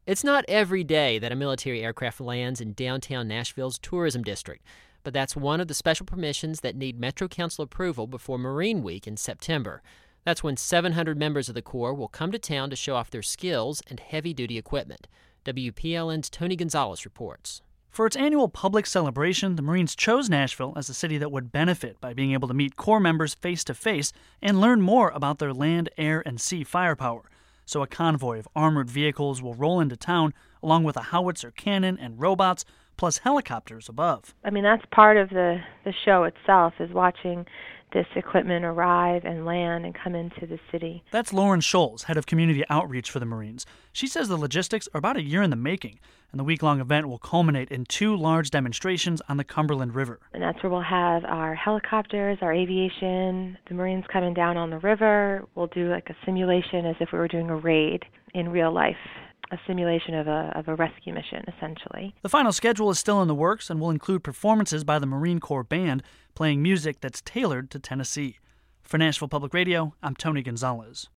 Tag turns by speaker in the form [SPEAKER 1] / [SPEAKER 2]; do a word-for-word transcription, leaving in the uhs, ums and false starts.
[SPEAKER 1] It's not every day that a military aircraft lands in downtown Nashville's tourism district, but that's one of the special permissions that need Metro Council approval before Marine Week in September. That's when seven hundred members of the Corps will come to town to show off their skills and heavy-duty equipment. W P L N's Tony Gonzalez reports.
[SPEAKER 2] For its annual public celebration, the Marines chose Nashville as a city that would benefit by being able to meet Corps members face-to-face and learn more about their land, air, and sea firepower. So a convoy of armored vehicles will roll into town, along with a howitzer cannon and robots, plus helicopters above.
[SPEAKER 3] I mean, that's part of the, the show itself, is watching this equipment arrive and land and come into the city.
[SPEAKER 2] That's Lauren Scholes, head of community outreach for the Marines. She says the logistics are about a year in the making, and the week-long event will culminate in two large demonstrations on the Cumberland River.
[SPEAKER 3] And that's where we'll have our helicopters, our aviation, the Marines coming down on the river. We'll do like a simulation as if we were doing a raid in real life. A simulation of a of a rescue mission, essentially.
[SPEAKER 2] The final schedule is still in the works and will include performances by the Marine Corps Band playing music that's tailored to Tennessee. For Nashville Public Radio, I'm Tony Gonzalez.